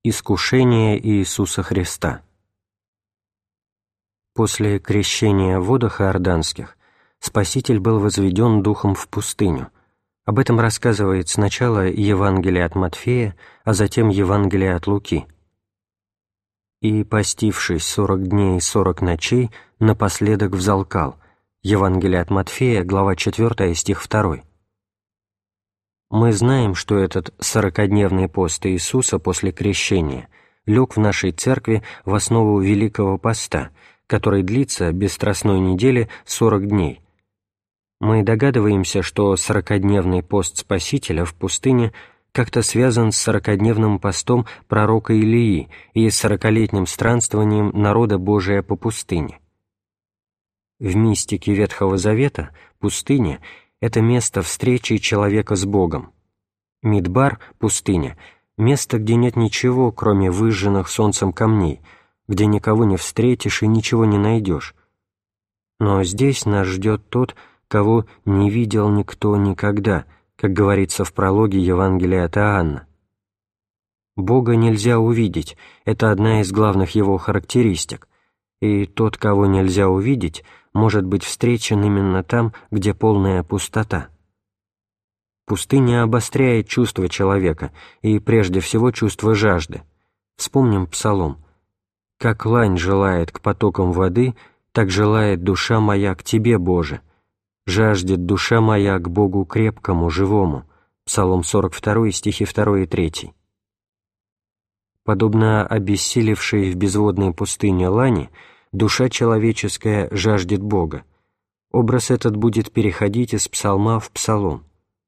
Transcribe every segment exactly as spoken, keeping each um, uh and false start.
Искушение Иисуса Христа. После крещения в водах иорданских Спаситель был возведен Духом в пустыню. Об этом рассказывает сначала Евангелие от Матфея, а затем Евангелие от Луки. «И, постившись сорок дней и сорок ночей, напоследок взалкал». Евангелие от Матфея, глава четвёртая, стих второй. Мы знаем, что этот сорокадневный пост Иисуса после крещения лег в нашей церкви в основу Великого Поста, который длится без Страстной недели сорок дней. Мы догадываемся, что сорокадневный пост Спасителя в пустыне как-то связан с сорокадневным постом пророка Илии и сорокалетним странствованием народа Божия по пустыне. В мистике Ветхого Завета пустыня — это место встречи человека с Богом. Мидбар, пустыня, место, где нет ничего, кроме выжженных солнцем камней, где никого не встретишь и ничего не найдешь. Но здесь нас ждет тот, кого не видел никто никогда, как говорится в прологе Евангелия от Иоанна. Бога нельзя увидеть, это одна из главных его характеристик, и тот, кого нельзя увидеть, может быть встречен именно там, где полная пустота. Пустыня обостряет чувство человека, и прежде всего чувство жажды. Вспомним Псалом. «Как лань желает к потокам воды, так желает душа моя к Тебе, Боже. Жаждет душа моя к Богу крепкому, живому». Псалом сорок два, стихи два и три. Подобно обессилевшей в безводной пустыне лани, душа человеческая жаждет Бога. Образ этот будет переходить из псалма в псалом.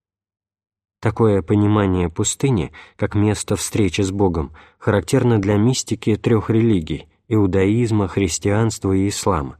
Такое понимание пустыни, как место встречи с Богом, характерно для мистики трех религий – иудаизма, христианства и ислама.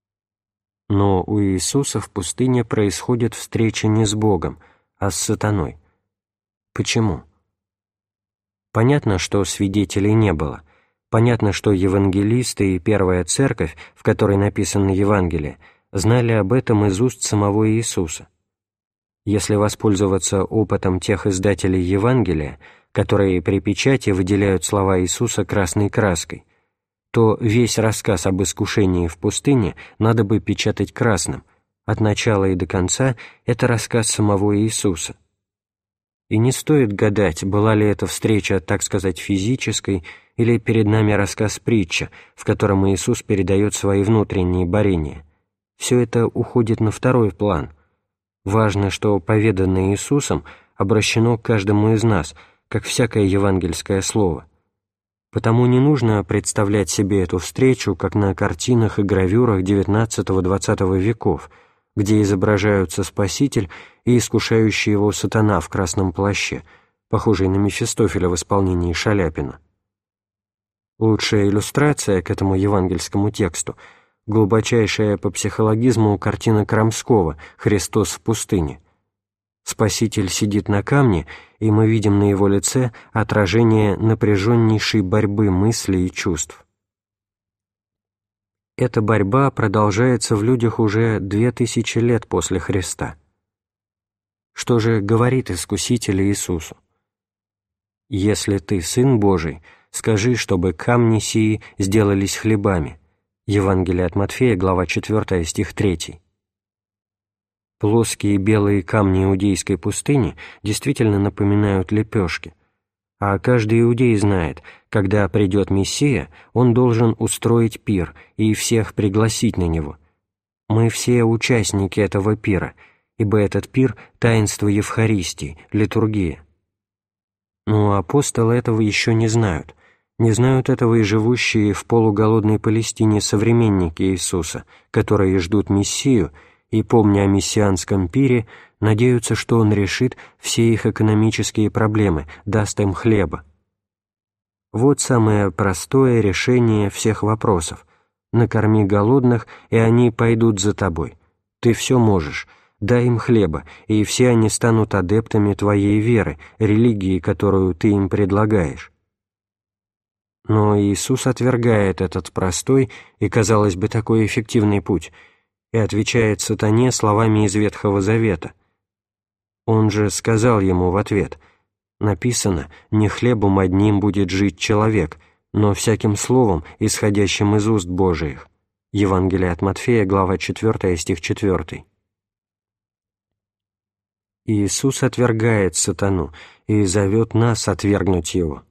Но у Иисуса в пустыне происходит встреча не с Богом, а с сатаной. Почему? Понятно, что свидетелей не было. Понятно, что евангелисты и первая церковь, в которой написано Евангелие, знали об этом из уст самого Иисуса. Если воспользоваться опытом тех издателей Евангелия, которые при печати выделяют слова Иисуса красной краской, то весь рассказ об искушении в пустыне надо бы печатать красным. От начала и до конца это рассказ самого Иисуса. И не стоит гадать, была ли эта встреча, так сказать, физической, или перед нами рассказ-притча, в котором Иисус передает свои внутренние борения. Все это уходит на второй план. Важно, что поведанное Иисусом обращено к каждому из нас, как всякое евангельское слово. Потому не нужно представлять себе эту встречу, как на картинах и гравюрах девятнадцатого-двадцатого веков, где изображаются Спаситель и искушающий его сатана в красном плаще, похожий на Мефистофеля в исполнении Шаляпина. Лучшая иллюстрация к этому евангельскому тексту — глубочайшая по психологизму картина Крамского «Христос в пустыне». Спаситель сидит на камне, и мы видим на его лице отражение напряженнейшей борьбы мыслей и чувств. Эта борьба продолжается в людях уже две тысячи лет после Христа. Что же говорит Искуситель Иисусу? «Если ты Сын Божий, скажи, чтобы камни сии сделались хлебами». Евангелие от Матфея, глава четвёртая, стих третий. Плоские белые камни иудейской пустыни действительно напоминают лепешки. А каждый иудей знает, когда придет Мессия, он должен устроить пир и всех пригласить на него. Мы все участники этого пира, ибо этот пир — таинство Евхаристии, литургия. Но апостолы этого еще не знают. Не знают этого и живущие в полуголодной Палестине современники Иисуса, которые ждут Мессию и, помня о мессианском пире, надеются, что Он решит все их экономические проблемы, даст им хлеба. Вот самое простое решение всех вопросов. Накорми голодных, и они пойдут за тобой. Ты все можешь. Дай им хлеба, и все они станут адептами твоей веры, религии, которую ты им предлагаешь. Но Иисус отвергает этот простой и, казалось бы, такой эффективный путь и отвечает сатане словами из Ветхого Завета. Он же сказал ему в ответ: Написано: «Не хлебом одним будет жить человек, но всяким словом, исходящим из уст Божиих». Евангелие от Матфея, глава четвёртая, стих четвёртый. Иисус отвергает сатану и зовет нас отвергнуть его.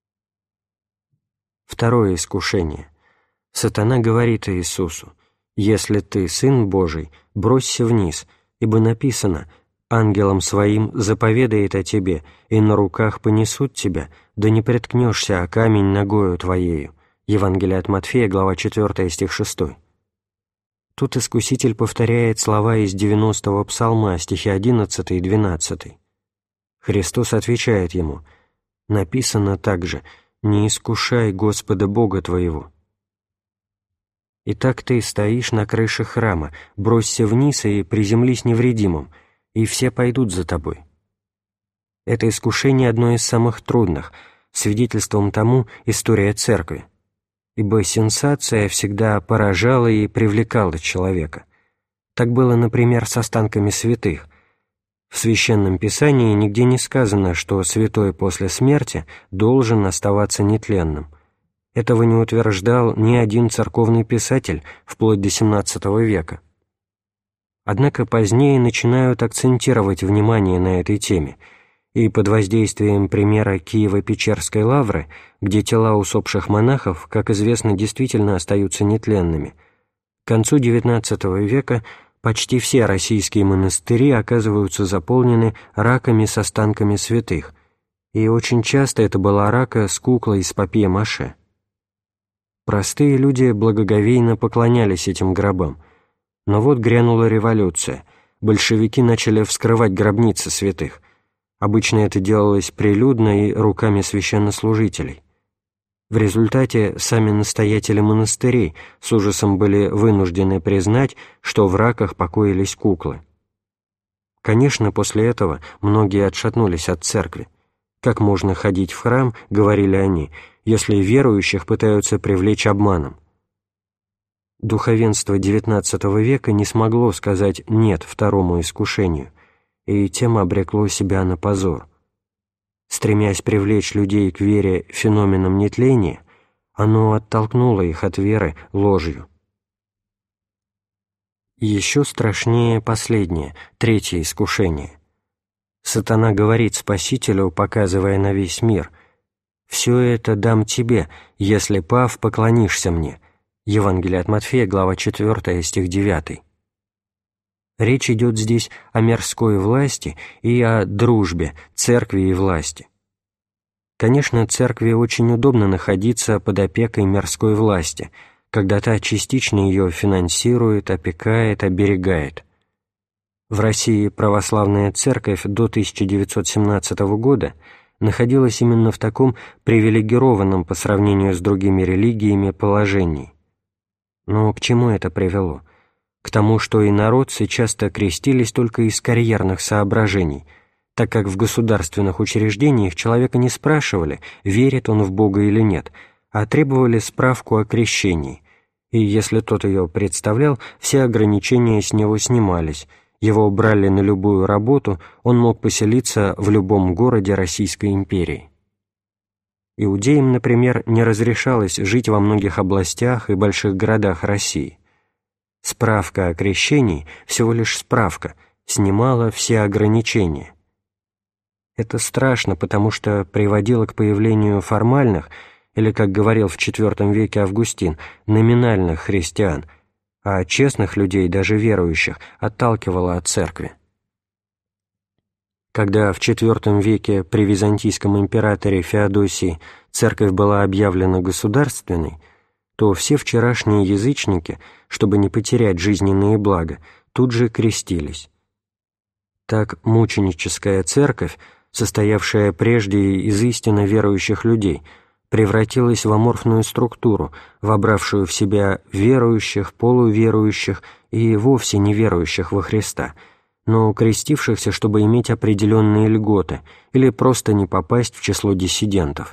Второе искушение. Сатана говорит Иисусу: «Если ты Сын Божий, бросься вниз, ибо написано: ангелам своим заповедает о тебе, и на руках понесут тебя, да не преткнешься о камень ногою твоею». Евангелие от Матфея, глава четвёртая, стих шестой. Тут Искуситель повторяет слова из девяностого псалма, стихи одиннадцатый и двенадцатый. Христос отвечает ему: «Написано также: не искушай Господа Бога твоего». Итак, ты стоишь на крыше храма, бросься вниз и приземлись невредимым, и все пойдут за тобой. Это искушение одно из самых трудных, свидетельством тому история Церкви, ибо сенсация всегда поражала и привлекала человека. Так было, например, с останками святых. В Священном Писании нигде не сказано, что святой после смерти должен оставаться нетленным. Этого не утверждал ни один церковный писатель вплоть до семнадцатого века. Однако позднее начинают акцентировать внимание на этой теме, и под воздействием примера Киево-Печерской лавры, где тела усопших монахов, как известно, действительно остаются нетленными, к концу девятнадцатого века почти все российские монастыри оказываются заполнены раками с останками святых, и очень часто это была рака с куклой из папье-маше. Простые люди благоговейно поклонялись этим гробам, но вот грянула революция, большевики начали вскрывать гробницы святых. Обычно это делалось прилюдно и руками священнослужителей. В результате сами настоятели монастырей с ужасом были вынуждены признать, что в раках покоились куклы. Конечно, после этого многие отшатнулись от церкви. «Как можно ходить в храм, — говорили они, — если верующих пытаются привлечь обманом?» Духовенство девятнадцатого века не смогло сказать «нет» второму искушению, и тем обрекло себя на позор. Стремясь привлечь людей к вере феноменом нетления, оно оттолкнуло их от веры ложью. Еще страшнее последнее, третье искушение. Сатана говорит Спасителю, показывая на весь мир: «Все это дам тебе, если, пав, поклонишься мне». Евангелие от Матфея, глава четвёртая, стих девятый. Речь идет здесь о мирской власти и о дружбе церкви и власти. Конечно, церкви очень удобно находиться под опекой мирской власти, когда та частично ее финансирует, опекает, оберегает. В России православная церковь до тысяча девятьсот семнадцатого года находилась именно в таком привилегированном по сравнению с другими религиями положении. Но к чему это привело? К тому, что инородцы часто крестились только из карьерных соображений, так как в государственных учреждениях человека не спрашивали, верит он в Бога или нет, а требовали справку о крещении, и если тот ее представлял, все ограничения с него снимались, его брали на любую работу, он мог поселиться в любом городе Российской империи. Иудеям, например, не разрешалось жить во многих областях и больших городах России. Справка о крещении, всего лишь справка, снимала все ограничения. Это страшно, потому что приводило к появлению формальных, или, как говорил в четвёртом веке Августин, номинальных христиан, а честных людей, даже верующих, отталкивало от церкви. Когда в четвёртом веке при византийском императоре Феодосии церковь была объявлена государственной, то все вчерашние язычники, чтобы не потерять жизненные блага, тут же крестились. Так мученическая церковь, состоявшая прежде из истинно верующих людей, превратилась в аморфную структуру, вобравшую в себя верующих, полуверующих и вовсе неверующих во Христа, но крестившихся, чтобы иметь определенные льготы или просто не попасть в число диссидентов.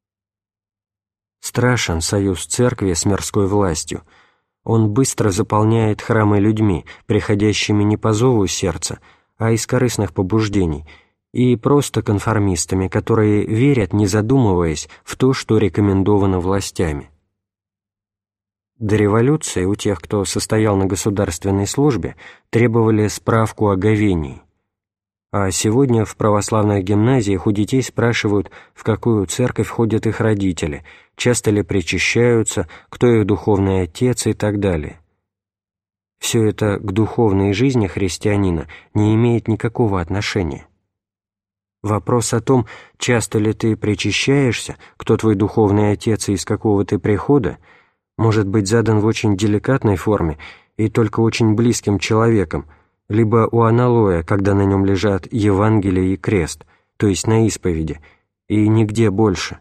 Страшен союз церкви с мирской властью. Он быстро заполняет храмы людьми, приходящими не по зову сердца, а из корыстных побуждений, и просто конформистами, которые верят, не задумываясь, в то, что рекомендовано властями. До революции у тех, кто состоял на государственной службе, требовали справку о говении. А сегодня в православных гимназиях у детей спрашивают, в какую церковь ходят их родители, часто ли причащаются, кто их духовный отец и так далее. Все это к духовной жизни христианина не имеет никакого отношения. Вопрос о том, часто ли ты причащаешься, кто твой духовный отец и из какого ты прихода, может быть задан в очень деликатной форме и только очень близким человеком, либо у аналоя, когда на нем лежат Евангелие и крест, то есть на исповеди, и нигде больше.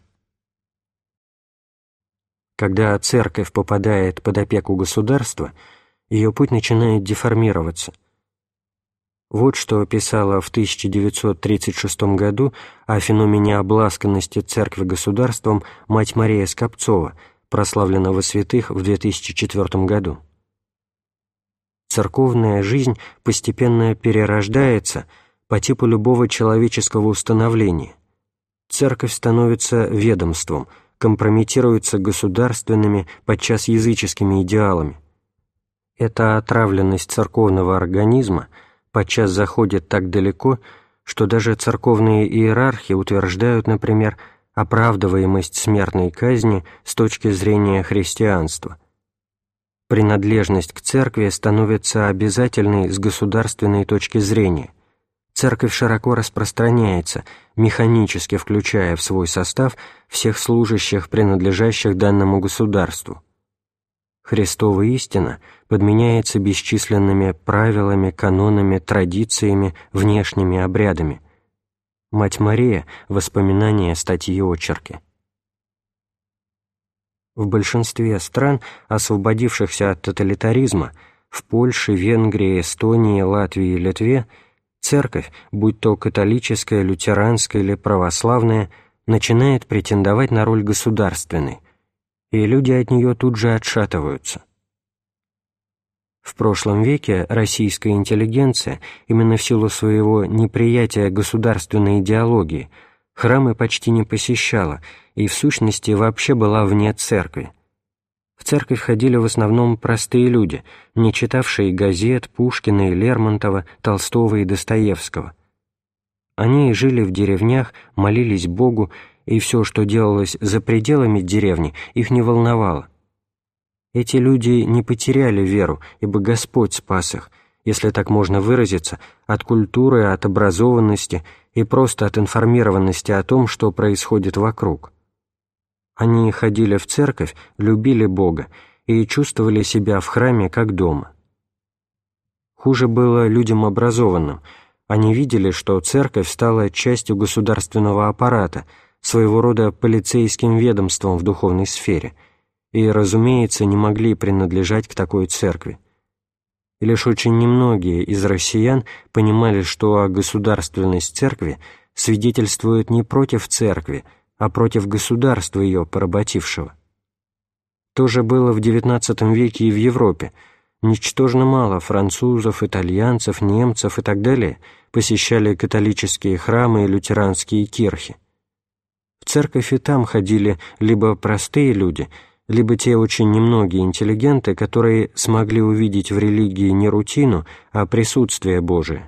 Когда церковь попадает под опеку государства, ее путь начинает деформироваться. Вот что писала в тысяча девятьсот тридцать шестом году о феномене обласканности церкви государством мать Мария Скопцова, прославлена во святых в две тысячи четвёртом году. Церковная жизнь постепенно перерождается по типу любого человеческого установления. Церковь становится ведомством, компрометируется государственными, подчас языческими идеалами. Эта отравленность церковного организма подчас заходит так далеко, что даже церковные иерархи утверждают, например, оправдываемость смертной казни с точки зрения христианства. Принадлежность к церкви становится обязательной с государственной точки зрения. Церковь широко распространяется, механически включая в свой состав всех служащих, принадлежащих данному государству. Христова истина подменяется бесчисленными правилами, канонами, традициями, внешними обрядами. Мать Мария. Воспоминания, статьи, очерки. В большинстве стран, освободившихся от тоталитаризма, в Польше, Венгрии, Эстонии, Латвии и Литве, церковь, будь то католическая, лютеранская или православная, начинает претендовать на роль государственной, и люди от нее тут же отшатываются. В прошлом веке российская интеллигенция, именно в силу своего неприятия государственной идеологии, храмы почти не посещала и, в сущности, вообще была вне церкви. В церковь ходили в основном простые люди, не читавшие газет Пушкина и Лермонтова, Толстого и Достоевского. Они жили в деревнях, молились Богу, и все, что делалось за пределами деревни, их не волновало. Эти люди не потеряли веру, ибо Господь спас их, если так можно выразиться, от культуры, от образованности и просто от информированности о том, что происходит вокруг. Они ходили в церковь, любили Бога и чувствовали себя в храме как дома. Хуже было людям образованным. Они видели, что церковь стала частью государственного аппарата, своего рода полицейским ведомством в духовной сфере, и, разумеется, не могли принадлежать к такой церкви. И лишь очень немногие из россиян понимали, что государственность церкви свидетельствует не против церкви, а против государства ее поработившего. То же было в девятнадцатом веке и в Европе. Ничтожно мало французов, итальянцев, немцев и так далее посещали католические храмы и лютеранские кирхи. В церковь и там ходили либо простые люди, либо те очень немногие интеллигенты, которые смогли увидеть в религии не рутину, а присутствие Божие.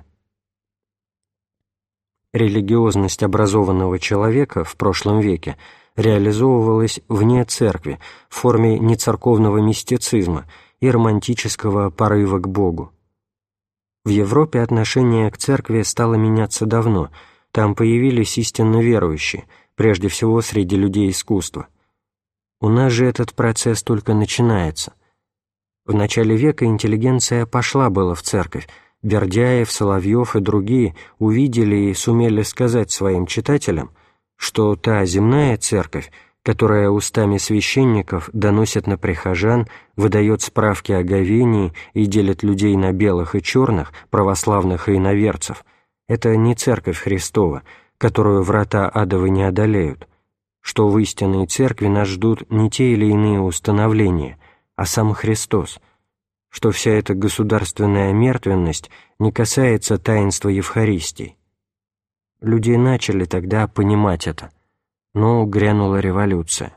Религиозность образованного человека в прошлом веке реализовывалась вне церкви в форме нецерковного мистицизма и романтического порыва к Богу. В Европе отношение к церкви стало меняться давно, там появились истинно верующие, прежде всего среди людей искусства. У нас же этот процесс только начинается. В начале века интеллигенция пошла было в церковь, Бердяев, Соловьев и другие увидели и сумели сказать своим читателям, что та земная церковь, которая устами священников доносит на прихожан, выдает справки о говении и делит людей на белых и черных, православных и иноверцев, это не церковь Христова, которую врата адовы не одолеют, что в истинной церкви нас ждут не те или иные установления, а сам Христос, что вся эта государственная мертвенность не касается таинства Евхаристии. Люди начали тогда понимать это, но грянула революция.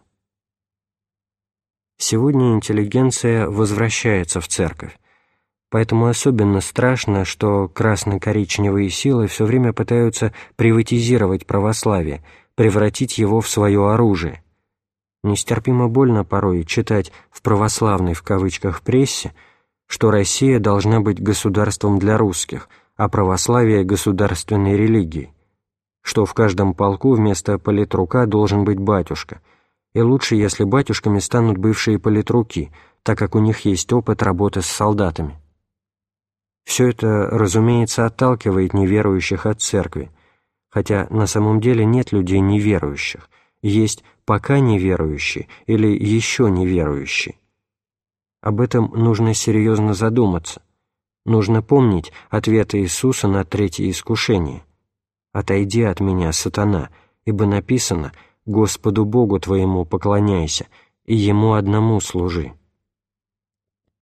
Сегодня интеллигенция возвращается в церковь, поэтому особенно страшно, что красно-коричневые силы все время пытаются приватизировать православие, превратить его в свое оружие. Нестерпимо больно порой читать в «православной» в кавычках прессе, что Россия должна быть государством для русских, а православие – государственной религией, что в каждом полку вместо политрука должен быть батюшка, и лучше, если батюшками станут бывшие политруки, так как у них есть опыт работы с солдатами. Все это, разумеется, отталкивает неверующих от церкви, хотя на самом деле нет людей неверующих, есть пока неверующие или еще неверующие. Об этом нужно серьезно задуматься. Нужно помнить ответы Иисуса на третье искушение. «Отойди от меня, сатана, ибо написано: Господу Богу твоему поклоняйся, и Ему одному служи».